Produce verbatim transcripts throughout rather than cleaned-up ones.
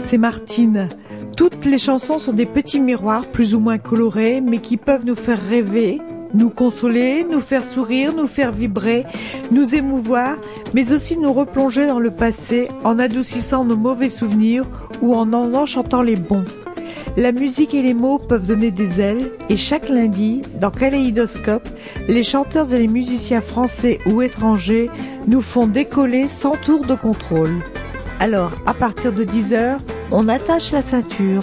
c'est Martine. Toutes les chansons sont des petits miroirs plus ou moins colorés, mais qui peuvent nous faire rêver, nous consoler, nous faire sourire, nous faire vibrer, nous émouvoir, mais aussi nous replonger dans le passé en adoucissant nos mauvais souvenirs ou en en enchantant les bons. La musique et les mots peuvent donner des ailes et chaque lundi, dans Kaléidoscope, les chanteurs et les musiciens français ou étrangers nous font décoller sans tour de contrôle. Alors, à partir de dix heures, on attache la ceinture.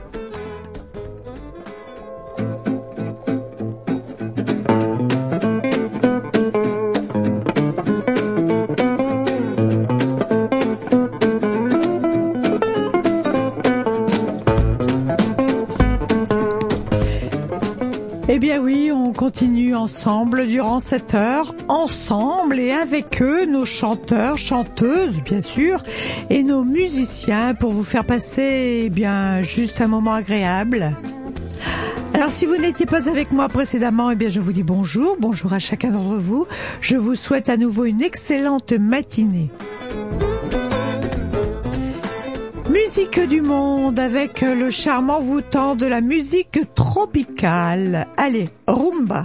Eh bien oui, on continue ensemble durant cette heure, ensemble et avec eux, nos chanteurs, chanteuses bien sûr, et nos musiciens pour vous faire passer eh bien juste un moment agréable. Alors si vous n'étiez pas avec moi précédemment, eh bien je vous dis bonjour, bonjour à chacun d'entre vous. Je vous souhaite à nouveau une excellente matinée. Musique du monde avec le charme envoûtant de la musique tropicale. Allez, rumba.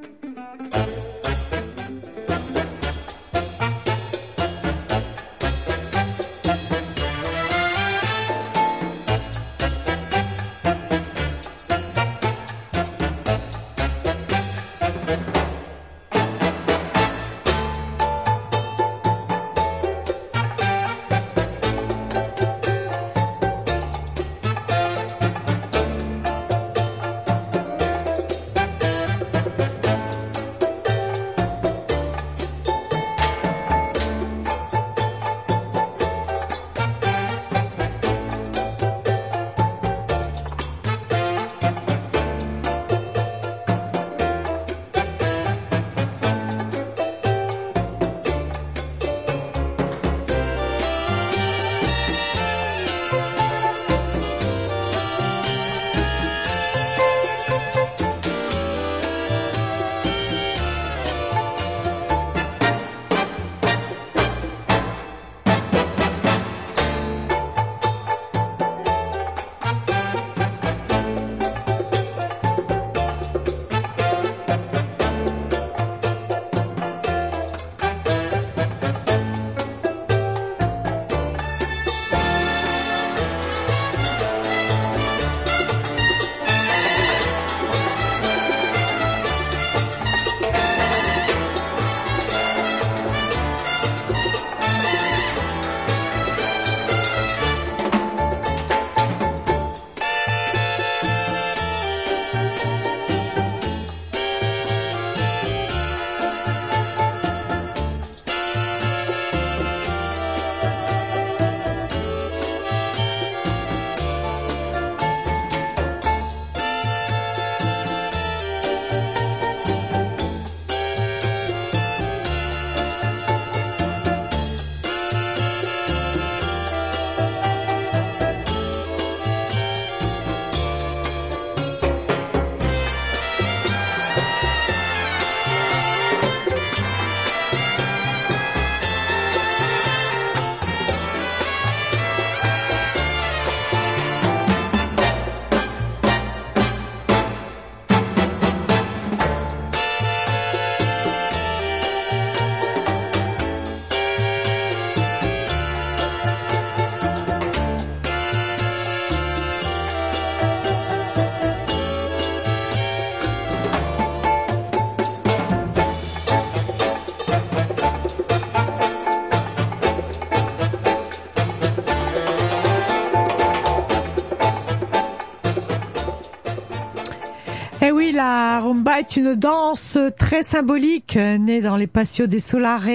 La rumba est une danse très symbolique née dans les patios des Solare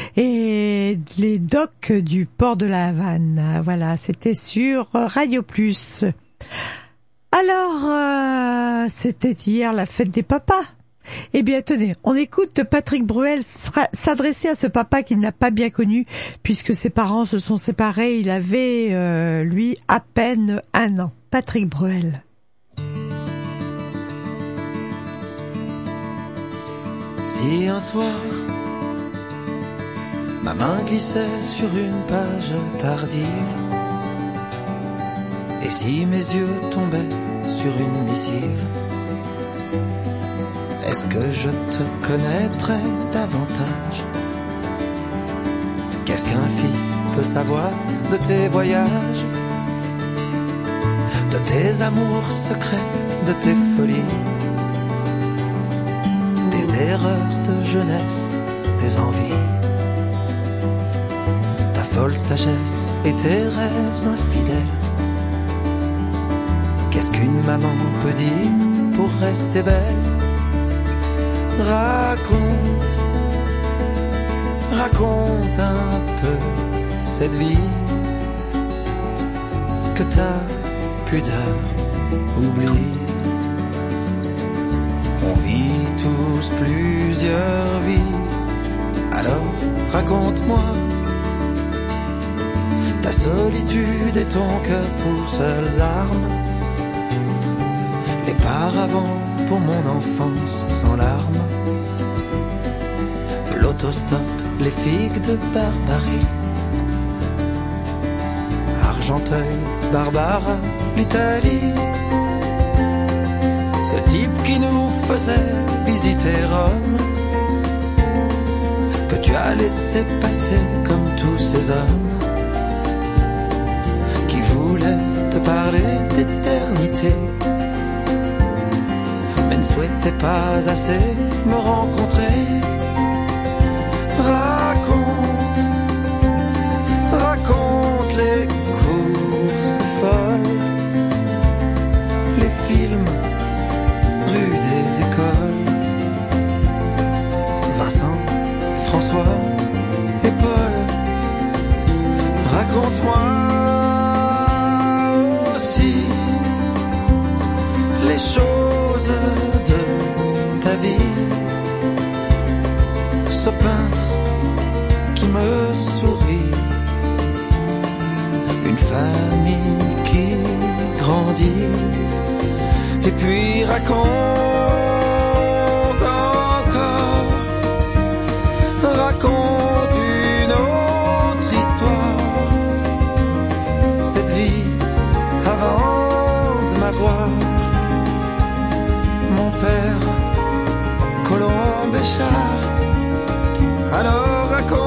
et les docks du port de la Havane. Voilà, c'était sur Radio Plus. Alors, euh, c'était hier la fête des papas. Eh bien, tenez, on écoute Patrick Bruel s'adresser à ce papa qu'il n'a pas bien connu puisque ses parents se sont séparés. Il avait, euh, lui, à peine un an. Patrick Bruel. Si un soir ma main glissait sur une page tardive Et si mes yeux tombaient sur une missive, est-ce que je te connaîtrais davantage? Qu'est-ce qu'un fils peut savoir de tes voyages, de tes amours secrètes, de tes folies, des erreurs de jeunesse, tes envies, ta folle sagesse et tes rêves infidèles? Qu'est-ce qu'une maman peut dire pour rester belle? Raconte, raconte un peu cette vie que ta pudeur oublie. On vit tous plusieurs vies, alors raconte-moi ta solitude et ton cœur pour seules armes, les paravents pour mon enfance sans larmes, l'autostop, les figues de Barbarie, Argenteuil, Barbara, l'Italie, ce type qui nous faisait visiter Rome, que tu as laissé passer comme tous ces hommes qui voulaient te parler d'éternité, mais ne souhaitaient pas assez me rencontrer. Raconte, raconte les courses folles, les films, rue des écoles, Vincent, François et Paul. Raconte-moi aussi les choses de ta vie, ce peintre qui me sourit, une famille qui grandit, et puis raconte encore, raconte une autre histoire, cette vie avant de m'avoir, mon père, Colombe et Char. Alors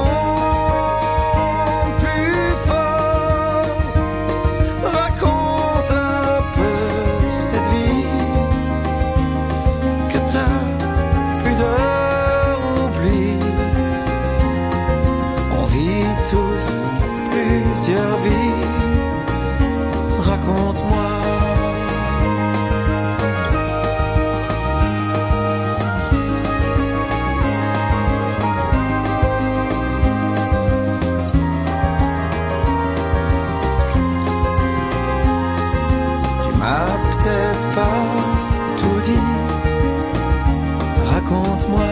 raconte plus fort, raconte un peu cette vie que ta pudeur oublie. On vit tous plusieurs vies, raconte-moi. Peut-être pas tout dit, raconte-moi.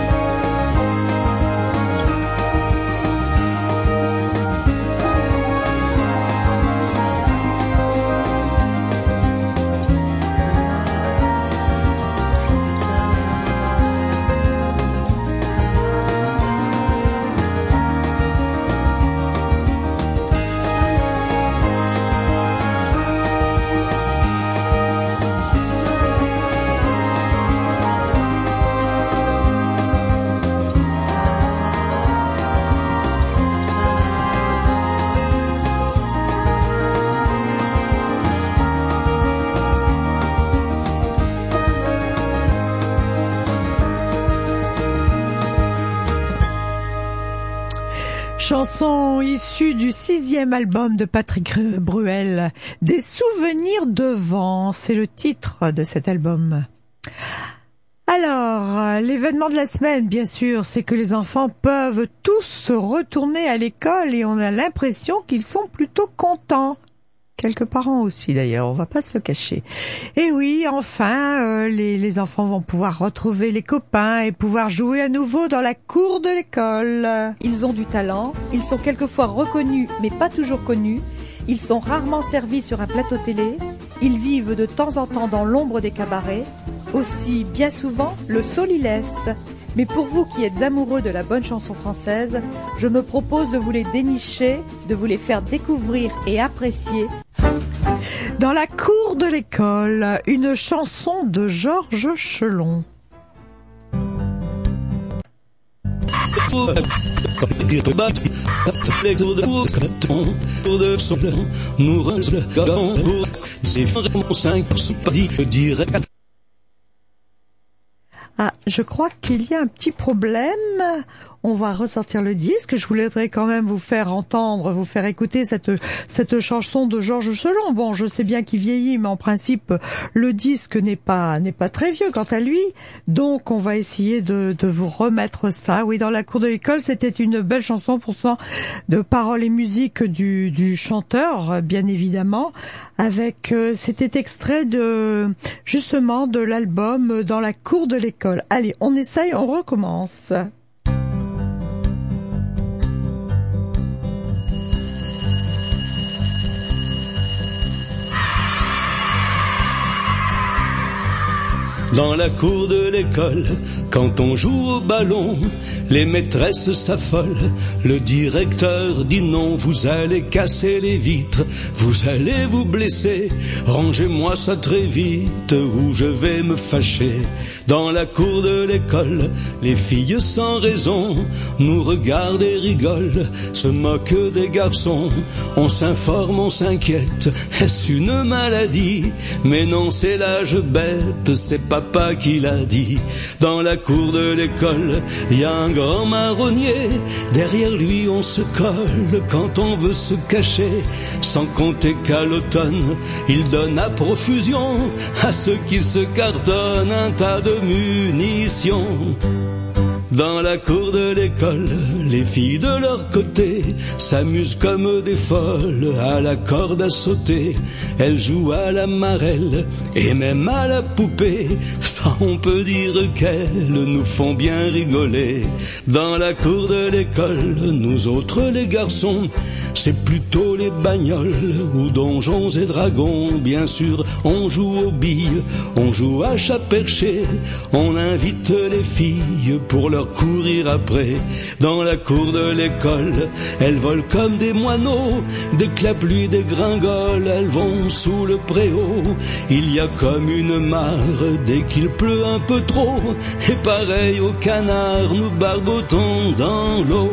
Chanson issue du sixième album de Patrick Bruel, Des souvenirs de vent, c'est le titre de cet album. Alors, l'événement de la semaine, bien sûr, c'est que les enfants peuvent tous retourner à l'école et on a l'impression qu'ils sont plutôt contents. Quelques parents aussi d'ailleurs, on va pas se le cacher. Et oui, enfin, euh, les, les enfants vont pouvoir retrouver les copains et pouvoir jouer à nouveau dans la cour de l'école. Ils ont du talent, ils sont quelquefois reconnus mais pas toujours connus, ils sont rarement servis sur un plateau télé, ils vivent de temps en temps dans l'ombre des cabarets, aussi bien souvent le sol y laisse. Mais pour vous qui êtes amoureux de la bonne chanson française, je me propose de vous les dénicher, de vous les faire découvrir et apprécier Dans la cour de l'école, une chanson de Georges Chelon. Ah, je crois qu'il y a un petit problème. On va ressortir le disque. Je voudrais quand même vous faire entendre, vous faire écouter cette cette chanson de Georges Chelon. Bon, je sais bien qu'il vieillit, mais en principe, le disque n'est pas n'est pas très vieux quant à lui. Donc, on va essayer de de vous remettre ça. Oui, dans la cour de l'école, c'était une belle chanson, pourtant de paroles et musique du du chanteur, bien évidemment. Avec, euh, c'était extrait de justement de l'album Dans la cour de l'école. Allez, on essaye, on recommence. Dans la cour de l'école, quand on joue au ballon, les maîtresses s'affolent, le directeur dit non, vous allez casser les vitres, vous allez vous blesser, rangez-moi ça très vite ou je vais me fâcher. Dans la cour de l'école, les filles sans raison nous regardent et rigolent, se moquent des garçons, on s'informe, on s'inquiète, est-ce une maladie? Mais non, c'est l'âge bête, c'est papa qui l'a dit. Dans la cour de l'école, il y a un grand marronnier, derrière lui on se colle quand on veut se cacher, sans compter qu'à l'automne, il donne à profusion à ceux qui se cartonnent un tas de munitions. Dans la cour de l'école, les filles de leur côté s'amusent comme des folles à la corde à sauter. Elles jouent à la marelle et même à la poupée. Ça, on peut dire qu'elles nous font bien rigoler. Dans la cour de l'école, nous autres les garçons, c'est plutôt les bagnoles ou donjons et dragons. Bien sûr, on joue aux billes, on joue à chat perché, on invite les filles pour leur courir après. Dans la cour de l'école, elles volent comme des moineaux, dès que la pluie dégringole, elles vont sous le préau. Il y a comme une mare dès qu'il pleut un peu trop, et pareil aux canards, nous barbotons dans l'eau.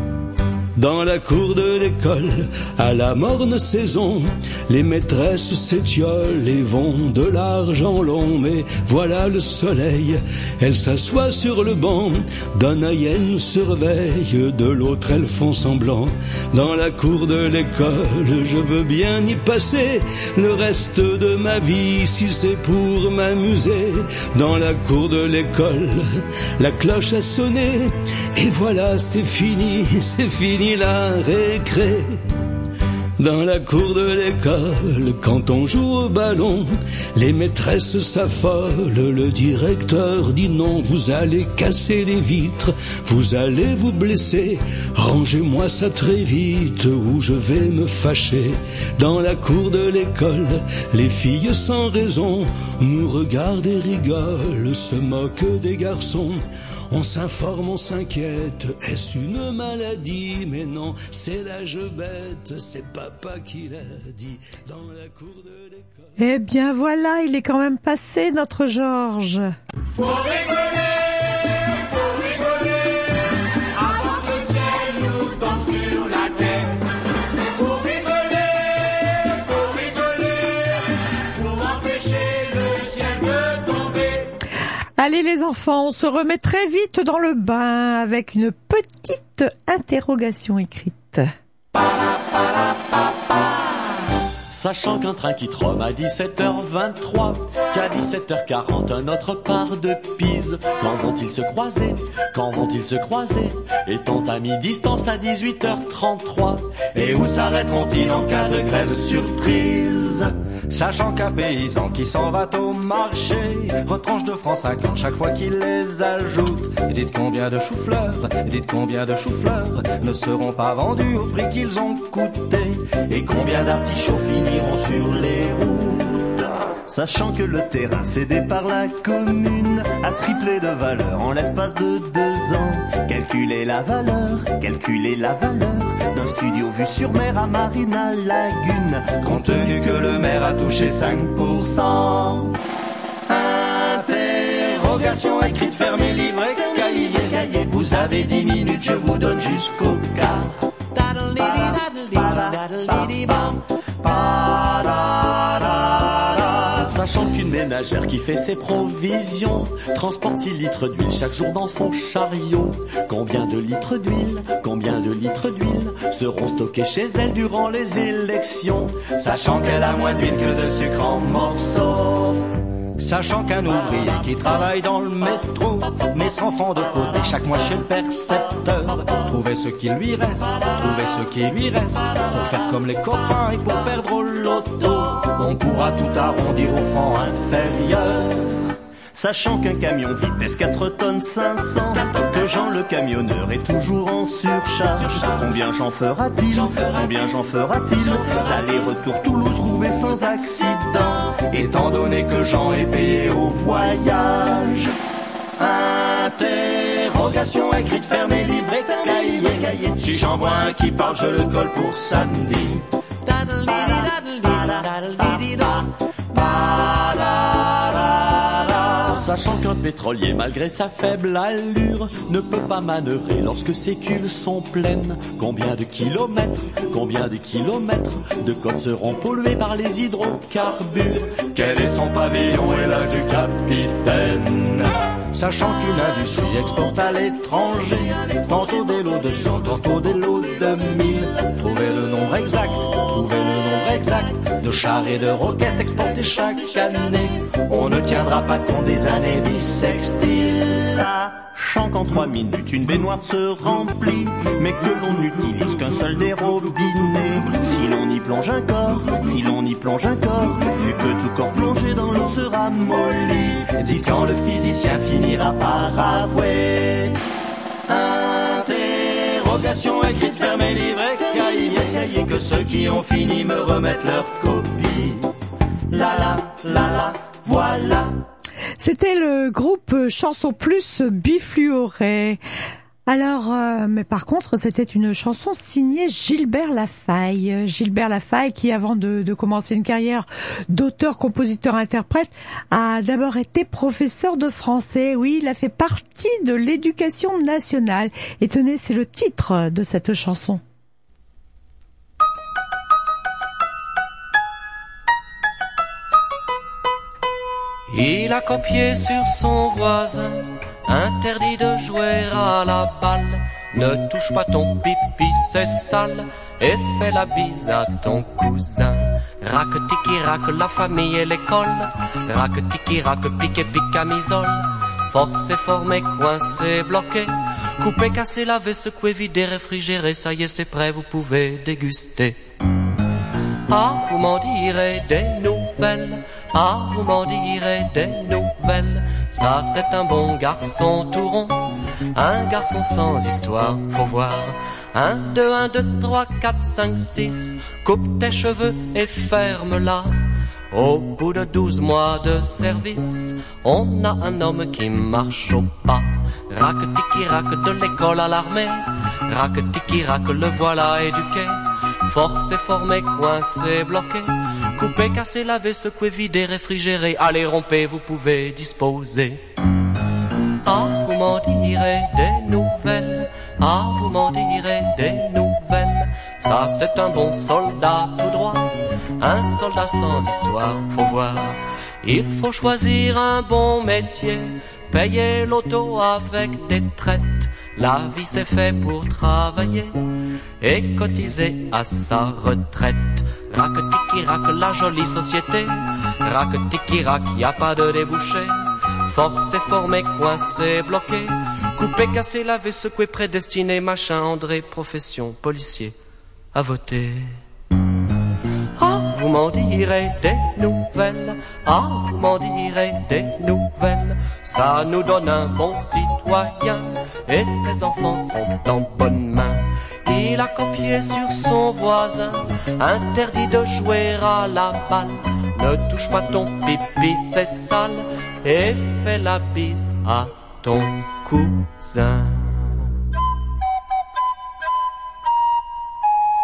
Dans la cour de l'école, à la morne saison, les maîtresses s'étiolent et vont de large en long. Mais voilà le soleil, elles s'assoient sur le banc, d'un œil elles nous surveillent, de l'autre elles font semblant. Dans la cour de l'école, je veux bien y passer le reste de ma vie si c'est pour m'amuser. Dans la cour de l'école, la cloche a sonné, et voilà c'est fini, c'est fini la récré. Dans la cour de l'école, quand on joue au ballon, les maîtresses s'affolent, le directeur dit non, vous allez casser les vitres, vous allez vous blesser, rangez-moi ça très vite ou je vais me fâcher. Dans la cour de l'école, les filles sans raison nous regardent et rigolent, se moquent des garçons. On s'informe, on s'inquiète, est-ce une maladie? Mais non, c'est l'âge bête, c'est papa qui l'a dit. Dans la cour de l'école. Eh bien voilà, il est quand même passé notre Georges. Faut rigoler, faut rigoler, avant que le ciel nous tombe sur la tête. Faut rigoler, faut rigoler, pour empêcher le ciel de tomber. Allez les enfants, on se remet très vite dans le bain avec une petite interrogation écrite. Sachant qu'un train quitte Rome à dix-sept heures vingt-trois, qu'à dix-sept heures quarante un autre part de Pise. Quand vont-ils se croiser? Quand vont-ils se croiser? Étant à mi-distance à dix-huit heures trente-trois. Et où s'arrêteront-ils en cas de grève surprise? Sachant qu'un paysan qui s'en va au marché retranche deux francs cinquante chaque fois qu'il les ajoute. Et dites combien de choux-fleurs, dites combien de choux-fleurs ne seront pas vendus au prix qu'ils ont coûté. Et combien d'artichauts finiront sur les routes. Sachant que le terrain cédé par la commune a triplé de valeur en l'espace de deux ans. Calculez la valeur, calculez la valeur d'un studio studio vue sur mer à Marina Lagune. Compte tenu que le maire a touché cinq pour cent. Interrogation écrite, fermée, livrée, cahier, cahier. Vous avez dix minutes, je vous donne jusqu'au quart. Sachant qu'une ménagère qui fait ses provisions transporte six litres d'huile chaque jour dans son chariot. Combien de litres d'huile, combien de litres d'huile seront stockés chez elle durant les élections? Sachant qu'elle a moins d'huile que de sucre en morceaux. Sachant qu'un ouvrier qui travaille dans le métro met cent francs de côté chaque mois chez le percepteur. Trouvez ce qui lui reste, trouvez ce qui lui reste, pour faire comme les copains et pour perdre au loto. On pourra tout arrondir au franc inférieur. Sachant qu'un camion vide pèse quatre tonnes cinq cents, que Jean le camionneur est toujours en surcharge. Combien j'en fera-t-il, combien j'en fera-t-il d'aller-retour Toulouse-Roubaix sans accident, étant donné que Jean est payé au voyage. Interrogation écrite, fermée, livrée, cahier, cahier. Si j'en vois un qui parle, je le colle pour samedi. Sachant qu'un pétrolier, malgré sa faible allure, ne peut pas manœuvrer lorsque ses cuves sont pleines. Combien de kilomètres, combien de kilomètres de côtes seront pollués par les hydrocarbures? Quel est son pavillon et l'âge du capitaine? Sachant qu'une industrie exporte à l'étranger tantôt des lots de cent, tantôt des lots de mille. Trouvez le nombre exact, trouvez le nombre exact de chars et de roquettes exportés chaque année. On ne tiendra pas compte des années bissextiles. Sachant qu'en trois minutes une baignoire se remplit, mais que l'on n'utilise qu'un seul des robinets. Si l'on y plonge un corps, si l'on y plonge un corps, vu que tout corps plongé dans l'eau sera molli, dites quand le physicien finira par avouer. Interrogation écrite, fermée, livrée, cahier, cahier. Que ceux qui ont fini me remettent leur copie. La la, la la, voilà. C'était le groupe Chanson Plus Bifluoré. Alors, euh, mais par contre, c'était une chanson signée Gilbert Lafaille. Gilbert Lafaille qui, avant de, de commencer une carrière d'auteur, compositeur, interprète, a d'abord été professeur de français. Oui, il a fait partie de l'éducation nationale. Et tenez, c'est le titre de cette chanson. Il a copié sur son voisin, interdit de jouer à la balle. Ne touche pas ton pipi, c'est sale, et fais la bise à ton cousin. Rac tiki rac, la famille et l'école, rac tiki rac, piqué pique camisole. Forcé, formé, coincé, bloqué, coupé, cassé, lavé, secoué, vidé, réfrigéré, ça y est c'est prêt, vous pouvez déguster. Ah, vous m'en direz des nouvelles. Ah, vous m'en direz des nouvelles. Ça, c'est un bon garçon tout rond. Un garçon sans histoire, faut voir. Un, deux, un, deux, trois, quatre, cinq, six. Coupe tes cheveux et ferme-la. Au bout de douze mois de service, on a un homme qui marche au pas. Rac tiki rac de l'école à l'armée. Rac tiki rac, le voilà éduqué. Forcé, formé, coincé, bloqué, coupé, cassé, lavé, secoué, vidé, réfrigéré. Allez, rompez, vous pouvez disposer. Ah, vous m'en direz des nouvelles. Ah, vous m'en direz des nouvelles. Ça, c'est un bon soldat tout droit. Un soldat sans histoire, faut voir. Il faut choisir un bon métier, payer l'auto avec des traites. La vie c'est fait pour travailler et cotiser à sa retraite. Rac tiki rac, la jolie société. Rac tiki rac, y a pas de débouché. Forcé, formé, coincé, bloqué, coupé, cassé, lavé, secoué, prédestiné, machin, André, profession, policier, à voter. Ah, vous m'en direz des nouvelles. Ah, vous m'en direz des nouvelles. Ça nous donne un bon citoyen et ses enfants sont en bonne main. Il a copié sur son voisin, interdit de jouer à la balle. Ne touche pas ton pipi, c'est sale, et fais la bise à ton cousin.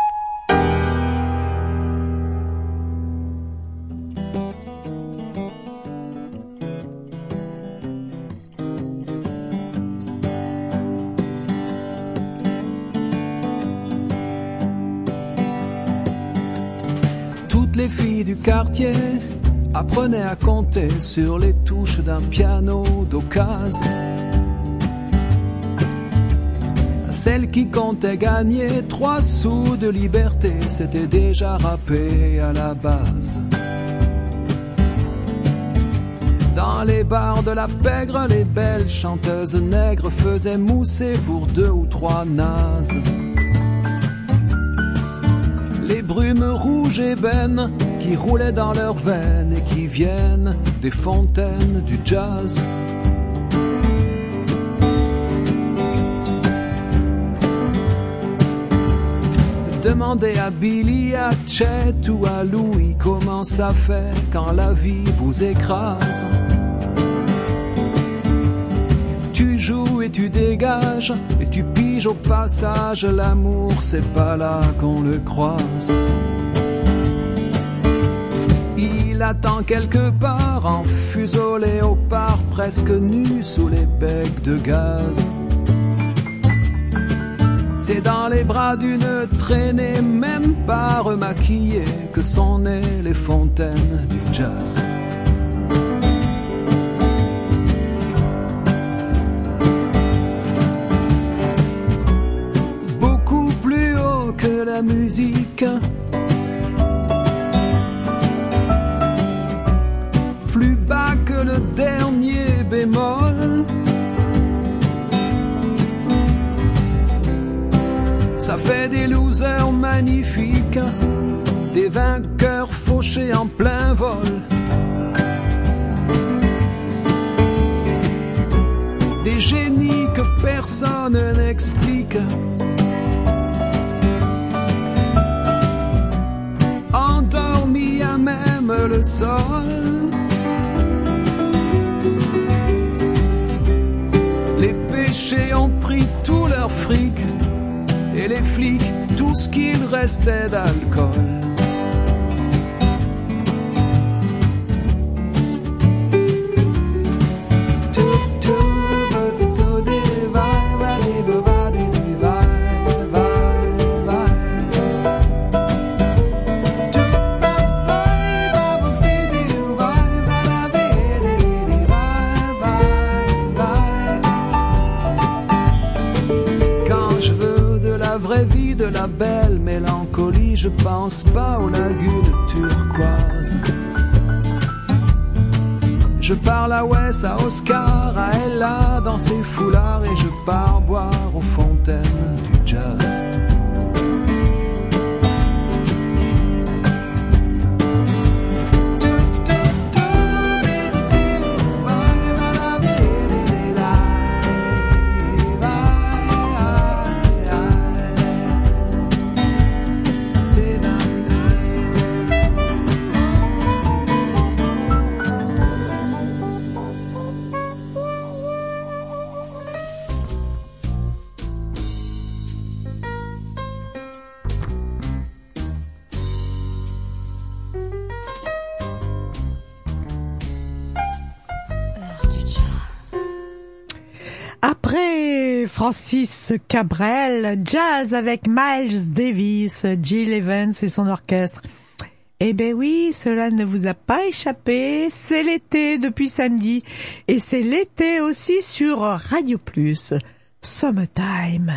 les filles du quartier apprenaient à compter sur les touches d'un piano d'occasion. Celle qui comptait gagner trois sous de liberté, c'était déjà râpé à la base. Dans les bars de la pègre, les belles chanteuses nègres faisaient mousser pour deux ou trois nazes. Les brumes rouges ébènes qui roulaient dans leurs veines et qui viennent des fontaines du jazz. Demandez à Billy, à Chet ou à Louis comment ça fait quand la vie vous écrase. Tu joues et tu dégages et tu piges au passage. L'amour c'est pas là qu'on le croise. Il attend quelque part en fuseau léopard, presque nu sous les becs de gaz. C'est dans les bras d'une traînée, même pas remaquillée, que sont nées les fontaines du jazz. Beaucoup plus haut que la musique, plus bas que le dernier bémol. Ça fait des losers magnifiques, des vainqueurs fauchés en plein vol, des génies que personne n'explique, endormis à même le sol. Les péchés ont pris tout leur fric, et les flics, tout ce qu'il restait d'alcool. La belle mélancolie, je pense pas aux lagunes turquoises. Je parle à Wes, à Oscar, à Ella dans ses foulards, et je pars boire aux fontaines du jazz. Francis Cabrel, jazz avec Miles Davis, Gil Evans et son orchestre. Eh ben oui, cela ne vous a pas échappé, c'est l'été depuis samedi et c'est l'été aussi sur Radio Plus. Summertime.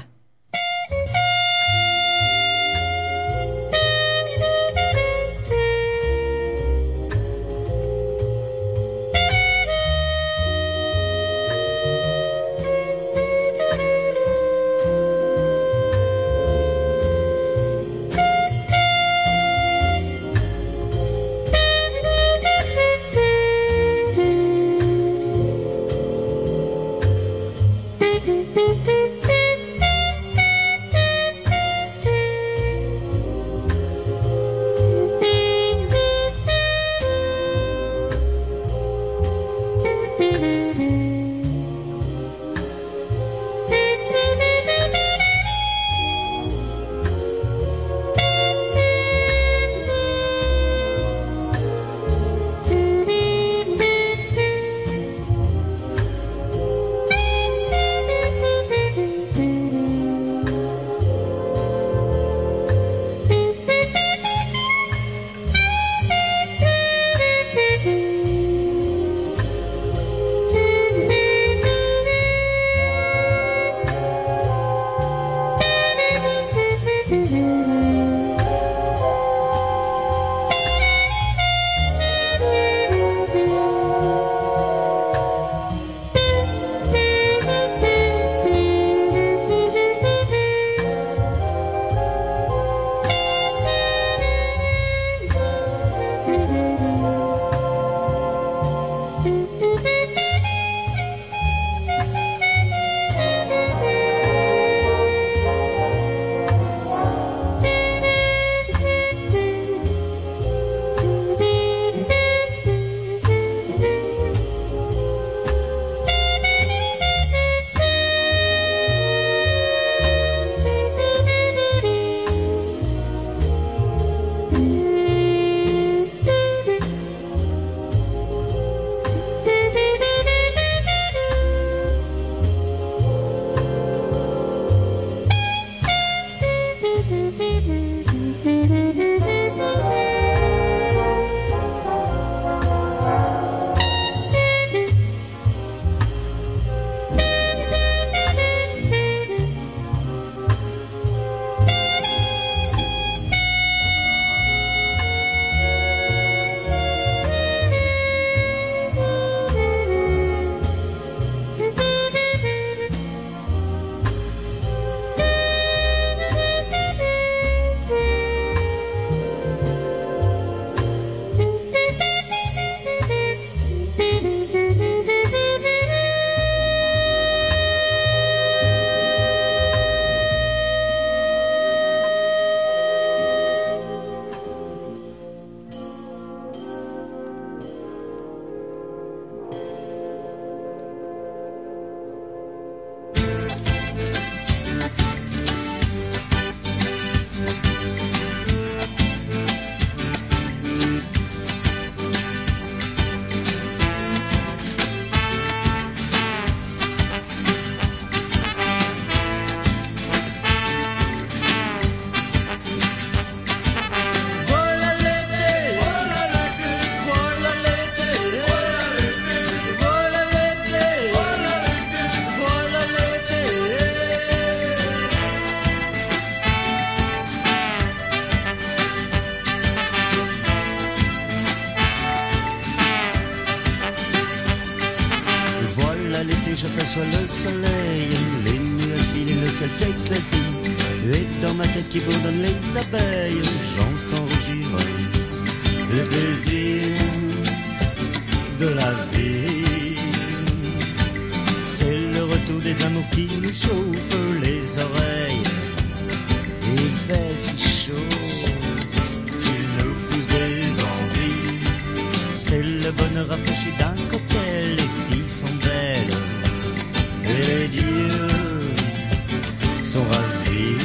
j'aperçois le soleil, les nuages filent et le ciel s'éclaircit. Et dans ma tête qui bourdonne les abeilles, j'entends rugir le plaisir de la vie. C'est le retour des amours qui nous chauffent les oreilles. Il fait si chaud qu'il nous pousse des envies. C'est le bonheur rafraîchi d'un cocktail. Les filles sont belles et les dieux sont ravis.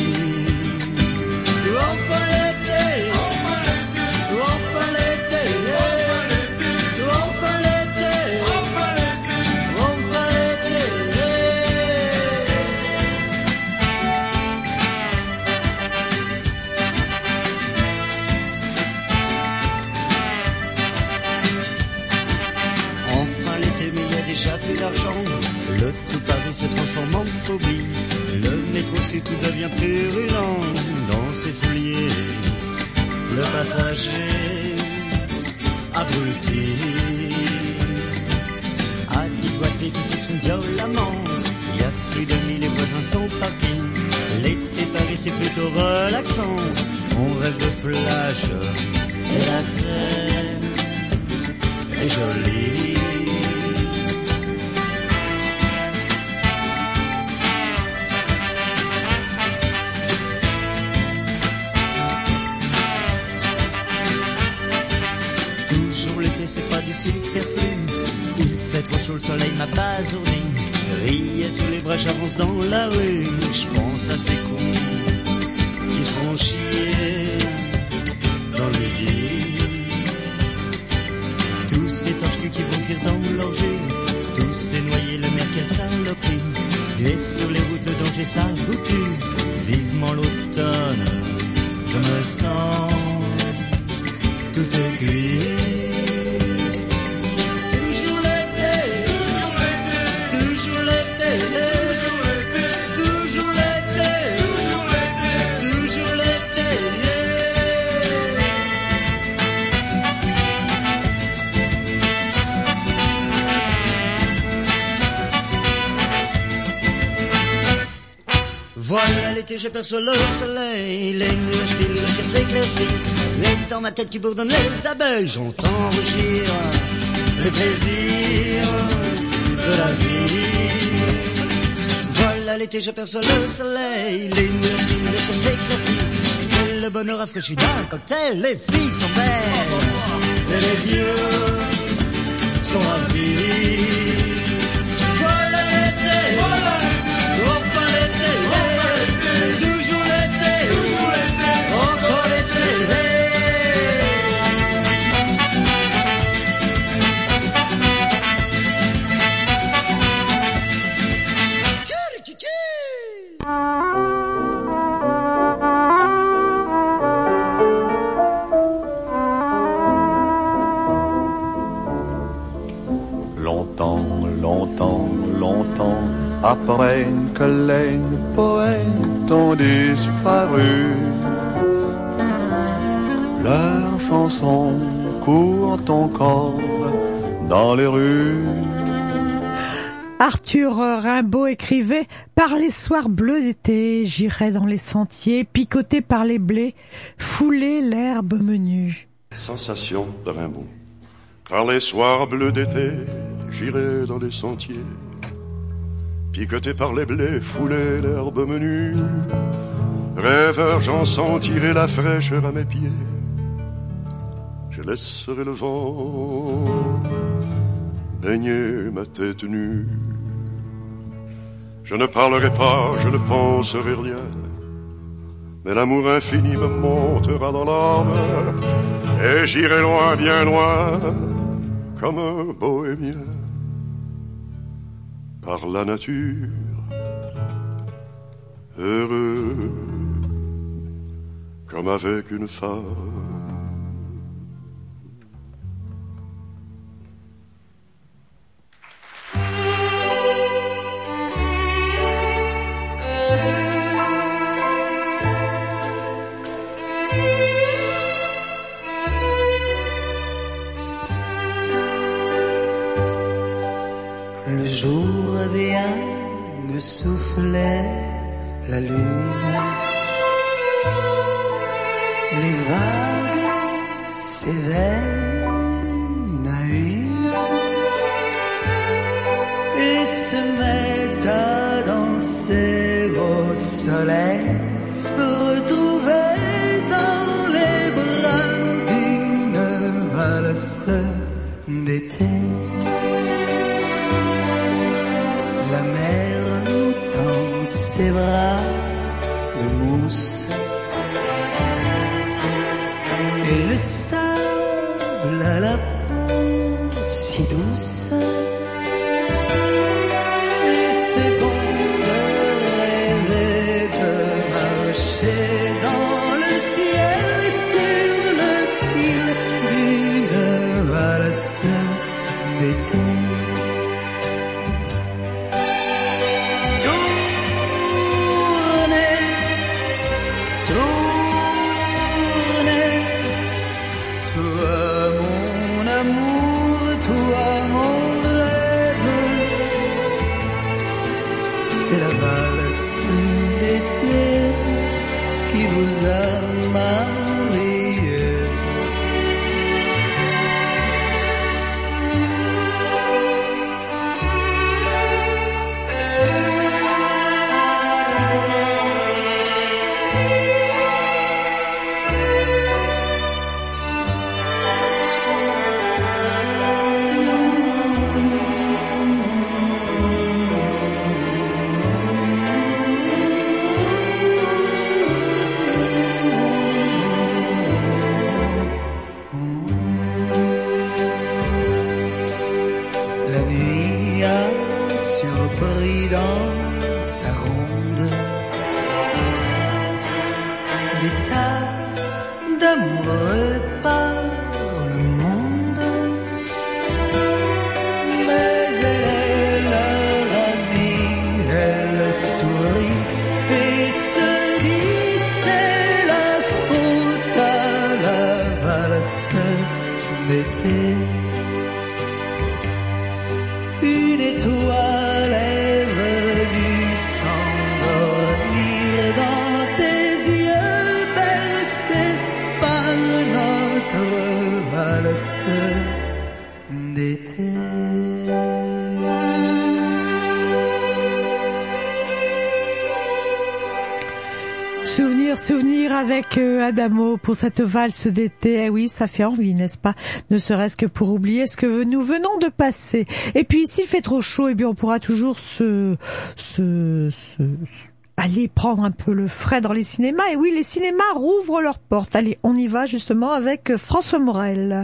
Enfin l'été, enfin l'été, enfin l'été, enfin l'été. Enfin l'été, mais il y a déjà plus d'argent. Le tout Paris se transforme en phobie. Le métro sud tout devient purulent dans ses souliers. Le passager abruti a dégoûté qui s'exprime violemment. Il y a plus d'amis, les voisins sont partis. L'été Paris c'est plutôt relaxant. On rêve de plage et la Seine est jolie. C'est pas du superflu. Il fait trop chaud, le soleil m'a basourdi. Rillettes sous les bras, j'avance dans la rue. Je pense à ces cons qui seront chiés dans le lit. Tous ces torches qui vont cuire dans leur jus. Tous ces noyés, le mer, quelle saloperie. Et sur les routes, le danger, ça vous tue. Vivement l'automne, je me sens tout aiguille. Voilà l'été, j'aperçois le soleil, les nuages filent, le ciel s'éclaircit. Et dans ma tête qui bourdonne les abeilles, j'entends rugir le plaisir de la vie. Voilà l'été, j'aperçois le soleil, les nuages filent, le ciel s'éclaircit. C'est le bonheur rafraîchi d'un cocktail, les filles sont belles et les dieux sont ravis. Voilà l'été, voilà l'été, enfin l'été. Toujours l'été, encore l'été. Longtemps, longtemps, longtemps, après que les poètes ont disparu, leurs chansons courent encore dans les rues. Arthur Rimbaud écrivait « Par les soirs bleus d'été, j'irai dans les sentiers, picoté par les blés, fouler l'herbe menue. » Sensation de Rimbaud. Par les soirs bleus d'été, j'irai dans les sentiers, picoté par les blés, fouler l'herbe menue. Rêveur, j'en sentirai la fraîcheur à mes pieds. Je laisserai le vent baigner ma tête nue. Je ne parlerai pas, je ne penserai rien, mais l'amour infini me montera dans l'âme, et j'irai loin, bien loin, comme un bohémien, par la nature, heureux, comme avec une femme. Le jour bien de souffler la lune. Les vagues s'éveillent une à une et se mettent à danser au soleil, retrouvés dans les bras d'une valse d'été. La mer nous tend ses bras de mousse et le sable à la peau si douce. Et c'est bon de rêver, de marcher dans le ciel sur le fil d'une valse d'été. Une étoile est venue s'endormir dans tes yeux bercés par notre valse d'été. Souvenir, souvenir avec euh, Adamo pour cette valse d'été. Eh oui, ça fait envie, n'est-ce pas? Ne serait-ce que pour oublier ce que nous venons de passer. Et puis, s'il fait trop chaud, eh bien, on pourra toujours se, se, se, aller prendre un peu le frais dans les cinémas. Et oui, les cinémas rouvrent leurs portes. Allez, on y va justement avec François Morel.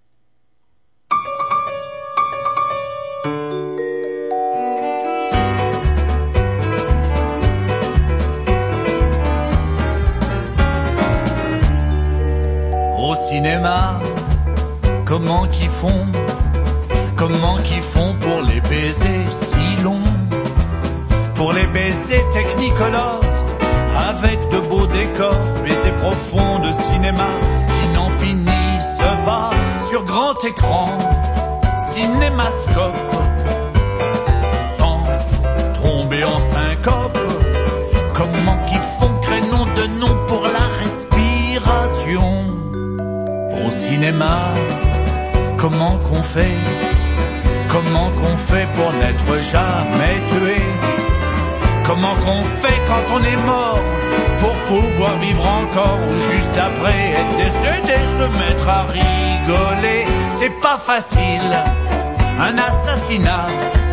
Au cinéma, comment qu'ils font, comment qu'ils font pour les baisers si longs, pour les baisers technicolores, avec de beaux décors, baisers profonds de cinéma qui n'en finissent pas, sur grand écran, cinémascope, sans tomber en syncope, comment qu'ils font crénom de nom pour la respiration. Au cinéma, comment qu'on fait, comment qu'on fait pour n'être jamais tué, comment qu'on fait quand on est mort, pour pouvoir vivre encore, ou juste après être décédé, se mettre à rigoler, c'est pas facile, un assassinat,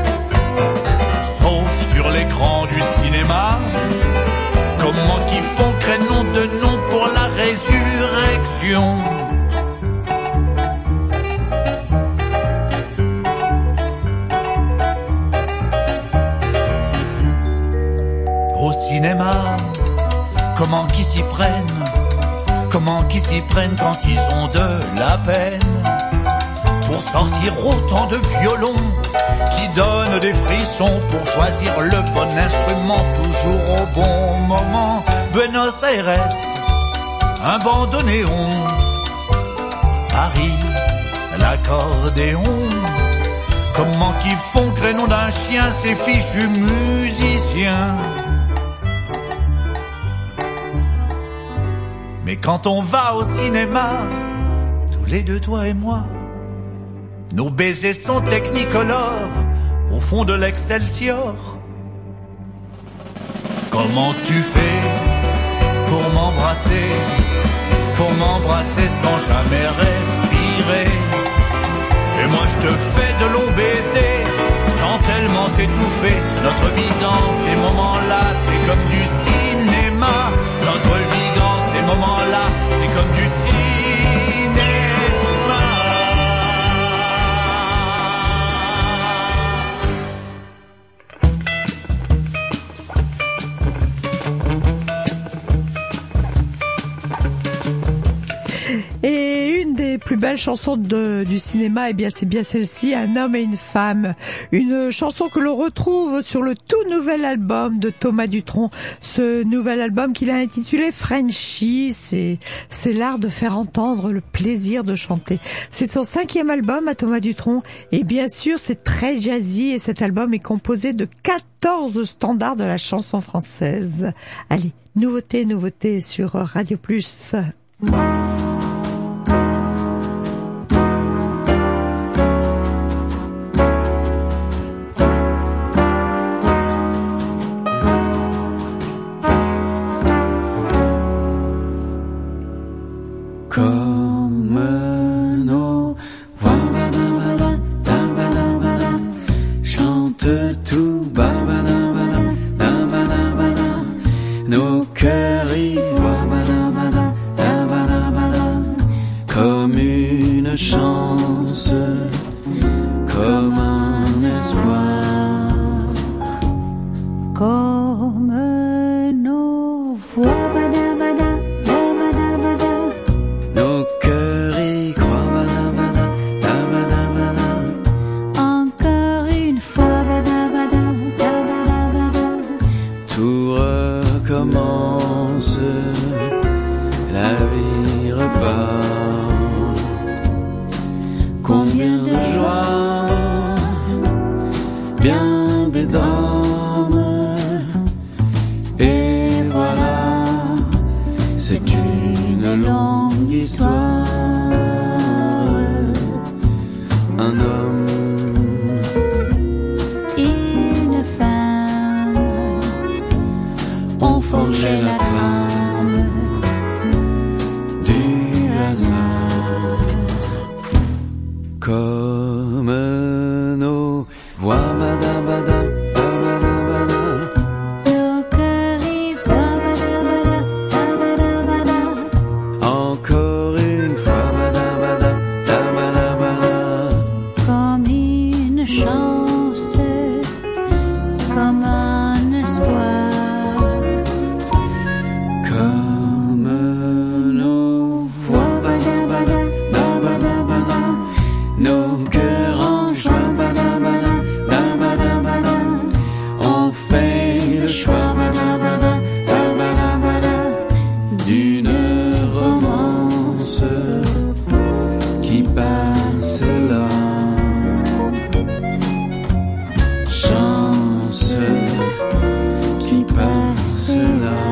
sauf sur l'écran du cinéma, comment qu'ils font crénom de nom pour la résurrection. Au cinéma, comment qu'ils s'y prennent, comment qu'ils s'y prennent quand ils ont de la peine, pour sortir autant de violons qui donnent des frissons, pour choisir le bon instrument toujours au bon moment. Buenos Aires, un bandoneon, Paris, l'accordéon, Comment qu'ils font crénon d'un chien ces fichus musiciens. Mais quand on va au cinéma, tous les deux, toi et moi, nos baisers sont technicolores au fond de l'Excelsior. Comment tu fais pour m'embrasser, pour m'embrasser sans jamais respirer? Et moi je te fais de longs baisers sans tellement t'étouffer. Notre vie dans ces moments-là, c'est comme du cinéma. Notre vie dans ces moments-là, c'est comme du cinéma. Et une des plus belles chansons de, du cinéma, eh bien, c'est bien celle-ci, Un homme et une femme. Une chanson que l'on retrouve sur le tout nouvel album de Thomas Dutronc. Ce nouvel album qu'il a intitulé Frenchy, c'est, c'est l'art de faire entendre le plaisir de chanter. C'est son cinquième album à Thomas Dutronc. Et bien sûr, c'est très jazzy et cet album est composé de quatorze standards de la chanson française. Allez, nouveauté, nouveauté sur Radio Plus. Comme nos voix, chante tout bas, nos cœurs ivoires, comme une chance, comme un espoir, comme nos voix. Nos cœurs y croient, bada, bada, bada, bada. Encore une fois, bada, bada, bada, bada. Tout recommence, la vie repart. Combien de joie, bien des drames. Et voilà, c'est une longue histoire. Un homme, Une femme ont forgé la trame du hasard. Comme nos voix, bada, bada, bada, bada. nos cœurs ivoires, bada, bada, bada, bada. Encore une fois, bada, bada, bada, bada. Comme une chance, comme un espoir, Comme nos voix, bada, bada, bada, bada. Nos cœurs en joie, bada, bada, bada, bada. On fait le choix, bada, bada, bada, bada. D'une romance qui passe là. Chance qui passe là.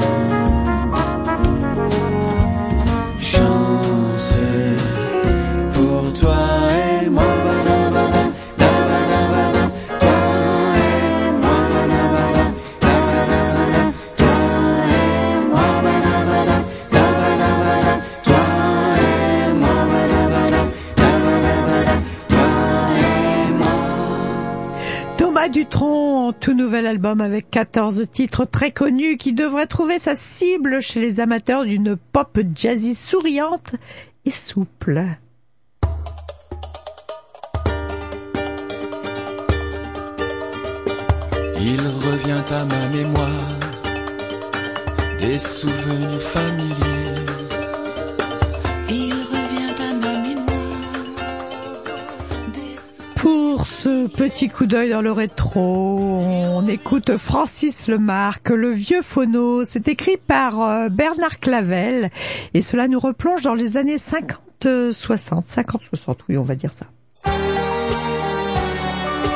Chance pour toi et moi, bada, bada, bada, bada. Toi et moi, bada, bada, bada, bada. Toi et moi, bada, bada, bada, bada. Toi et moi, bada, bada, bada, bada. Toi et moi. Thomas Dutronc, tout nouvel album avec quatorze titres très connus qui devrait trouver sa cible chez les amateurs d'une pop jazzy souriante et souple. Il revient à ma mémoire des souvenirs familiers. il revient à ma mémoire. Pour ce petit coup d'œil dans le rétro, on écoute Francis Lemarque, Le Vieux Phono. C'est écrit par euh, Bernard Clavel et cela nous replonge dans les années cinquante soixante. cinquante soixante, oui, on va dire ça.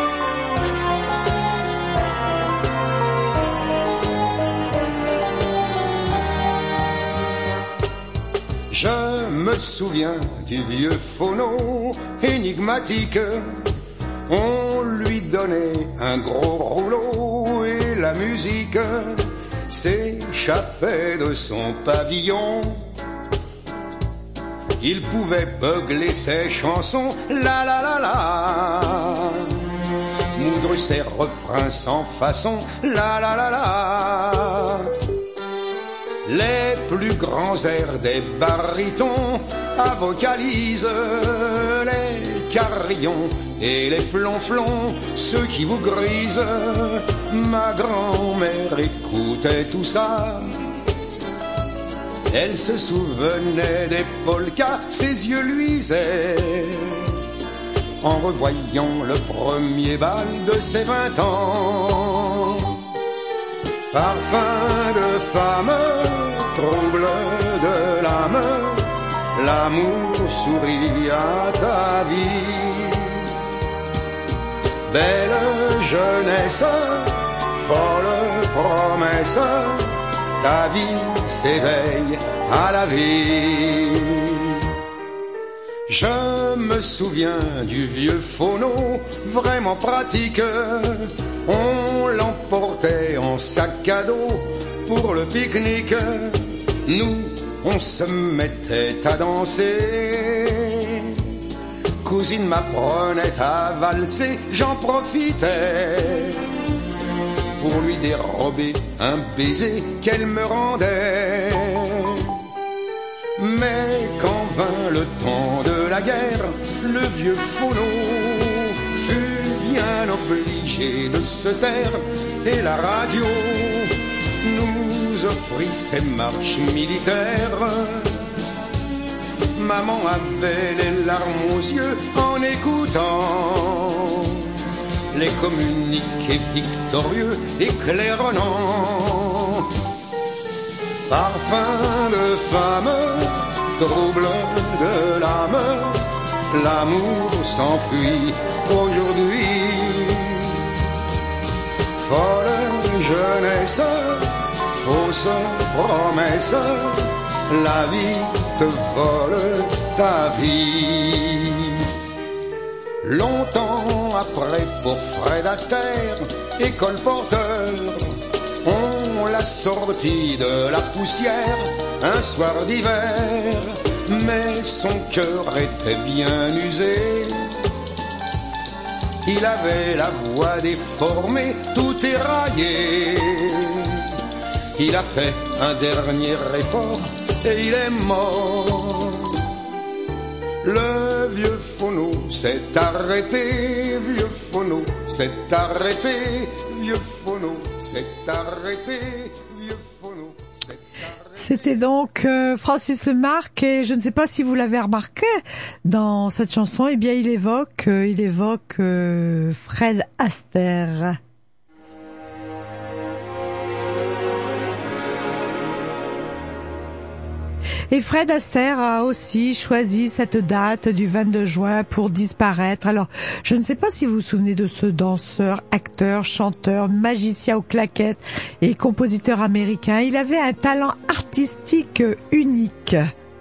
me souviens du vieux phono énigmatique. On lui donnait un gros rouleau et la musique s'échappait de son pavillon. Il pouvait beugler ses chansons, la la la la, moudre ses refrains sans façon, la la la la. Les plus grands airs des barytons à vocalise, les carillons et les flonflons, ceux qui vous grisent. Ma grand-mère écoutait tout ça. Elle se souvenait des polkas, ses yeux luisaient en revoyant le premier bal de ses vingt ans. Parfum de femme, trouble de l'âme, l'amour sourit à ta vie. Belle jeunesse, folle promesse, ta vie s'éveille à la vie. Je me souviens du vieux phono, vraiment pratique. On l'emportait en sac à dos pour le pique-nique. Nous, on se mettait à danser. Cousine m'apprenait à valser, j'en profitais pour lui dérober un baiser qu'elle me rendait. Mais quand vint le temps de la guerre, le vieux phono fut bien obligé de se taire et la radio nous offrit ses marches militaires. Maman avait les larmes aux yeux en écoutant les communiqués victorieux et claironnants. Parfum de femme, trouble de l'âme, l'amour s'enfuit aujourd'hui. Folle jeunesse, fausse promesse, la vie te vole ta vie. Longtemps après, pour Fred Astaire et colporteur, on l'a sorti de la poussière un soir d'hiver, mais son cœur était bien usé. Il avait la voix déformée, tout éraillé. Il a fait un dernier effort et il est mort. Le vieux phono s'est arrêté, vieux phono s'est arrêté, vieux phono s'est arrêté, vieux phono s'est arrêté. C'était donc euh, Francis Lemarque, et je ne sais pas si vous l'avez remarqué dans cette chanson, eh bien il évoque, euh, il évoque euh, Fred Astaire. Et Fred Astaire a aussi choisi cette date du vingt-deux juin pour disparaître. Alors, je ne sais pas si vous vous souvenez de ce danseur, acteur, chanteur, magicien aux claquettes et compositeur américain. Il avait un talent artistique unique.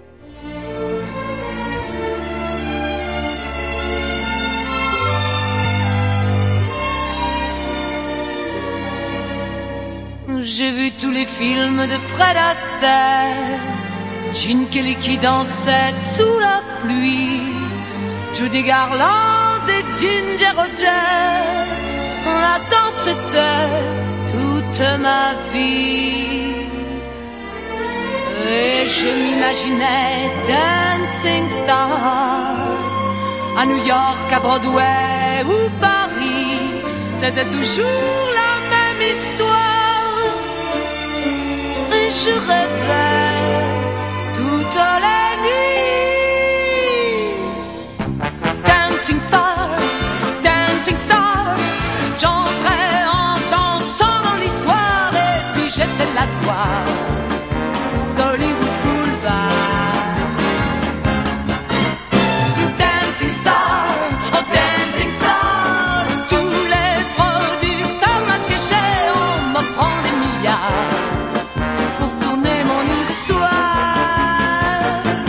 J'ai vu tous les films de Fred Astaire, Gene Kelly qui dansait sous la pluie, Judy Garland et Ginger Rogers. La danse était toute ma vie. Et je m'imaginais dancing star à New York, à Broadway ou Paris. C'était toujours la même histoire. Et je rêvais toute la nuit. Dancing star, dancing star, j'entrais en dansant dans l'histoire et puis j'étais la gloire d'Hollywood Boulevard. Dancing star, oh dancing star, tous les producteurs m'assiégeaient en m'offrant des milliards pour tourner mon histoire.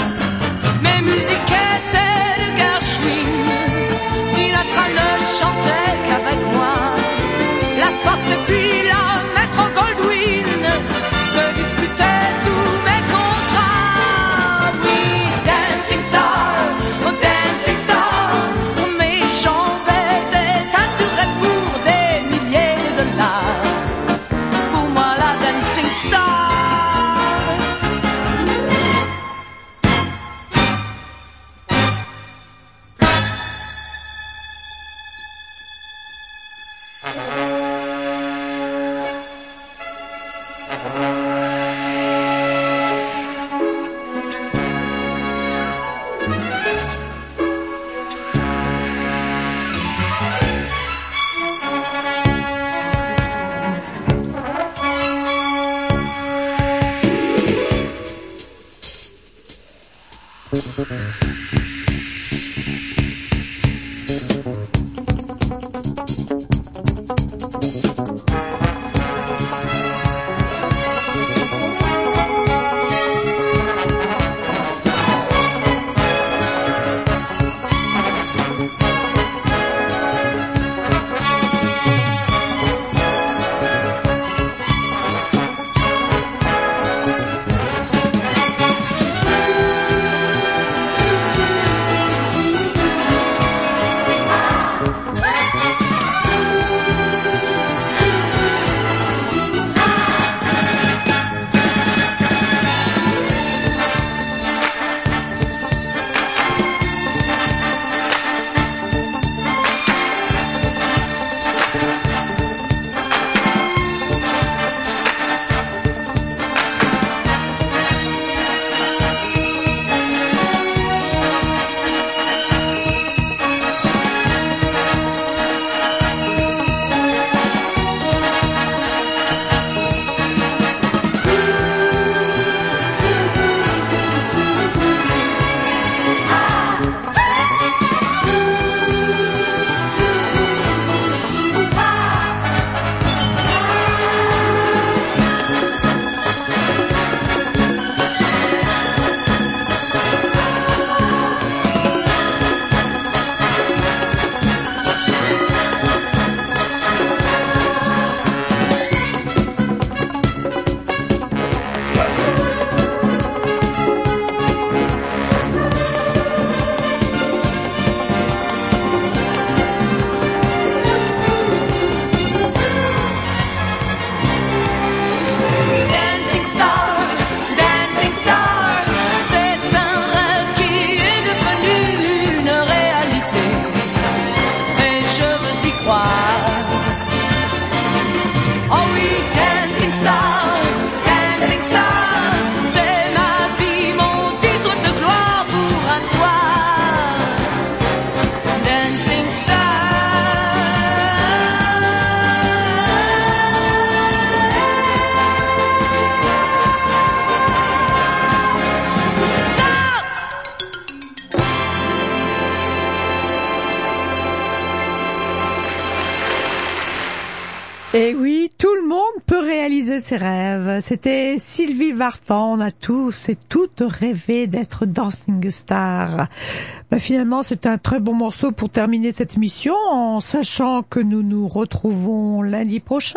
Et oui, tout le monde peut réaliser ses rêves. C'était Sylvie Vartan. On a tous et toutes rêvé d'être Dancing Star. Bah, finalement, c'est un très bon morceau pour terminer cette émission, en sachant que nous nous retrouvons lundi prochain.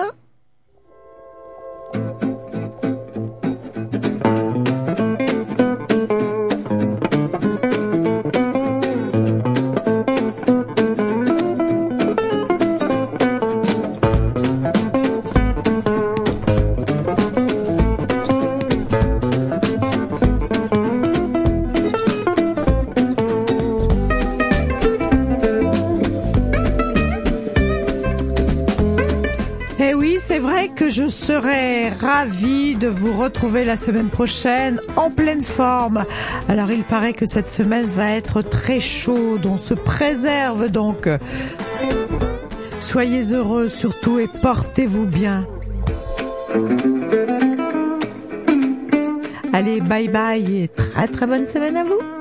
C'est vrai que je serais ravie de vous retrouver la semaine prochaine en pleine forme. Alors il paraît que cette semaine va être très chaude, on se préserve donc. Soyez heureux surtout et portez-vous bien. Allez, bye bye et très très bonne semaine à vous.